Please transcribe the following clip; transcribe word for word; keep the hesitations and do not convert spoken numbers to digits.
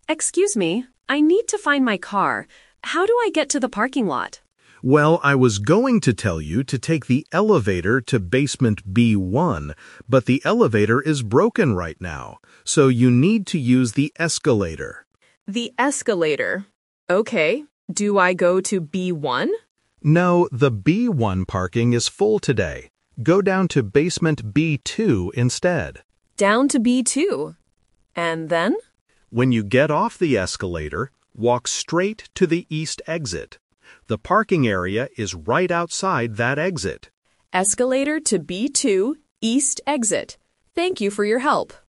Excuse me, I need to find my car. How do I get to the parking lot? Well, I was going to tell you to take the elevator to basement B one, but the elevator is broken right now, so you need to use the escalator. The escalator. Okay. Do I go to B one? No, the B one parking is full today. Go down to basement B two instead. Down to B two. And then? When you get off the escalator, walk straight to the east exit. The parking area is right outside that exit. Escalator to B two, east exit. Thank you for your help.